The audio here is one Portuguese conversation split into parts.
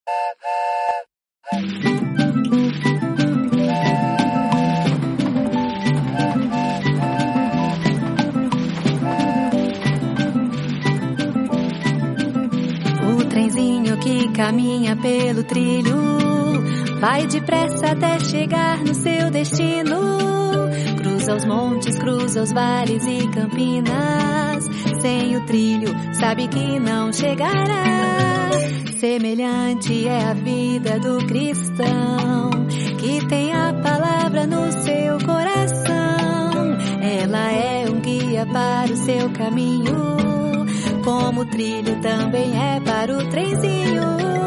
O trenzinho que caminha pelo trilho vai depressa até chegar no seu destino. Cruza os montes, cruza os vales e campinas. Sem o trilho, sabe que não chegará. Semelhante é a vida do cristão, que tem a palavra no seu coração. Ela é um guia para o seu caminho, como o trilho também é para o trenzinho.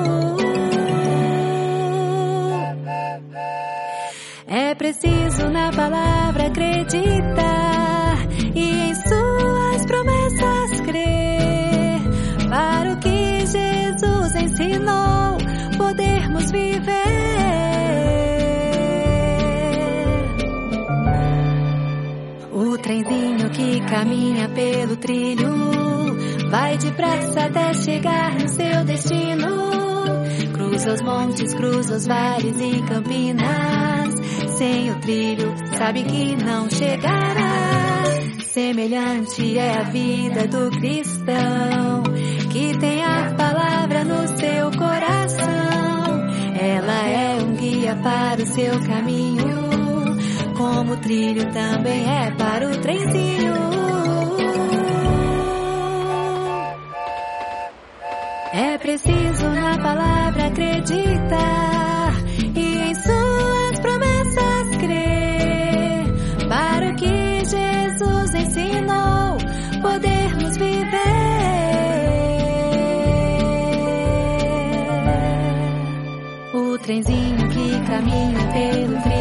É preciso na palavra acreditar e em suas promessas crer. Para o que Jesus ensinou, podermos viver. O trenzinho que caminha pelo trilho vai depressa até chegar no seu destino. Cruza os montes, cruza os vales e campinas. Sem o trilho, sabe que não chegará. Semelhante é a vida do cristão, que tem a palavra no seu coração. Ela é um guia para o seu caminho, como o trilho também é para o trenzinho. É preciso na palavra acreditar e em suas promessas crer. Para o que Jesus ensinou, podermos viver. O trenzinho que caminha pelo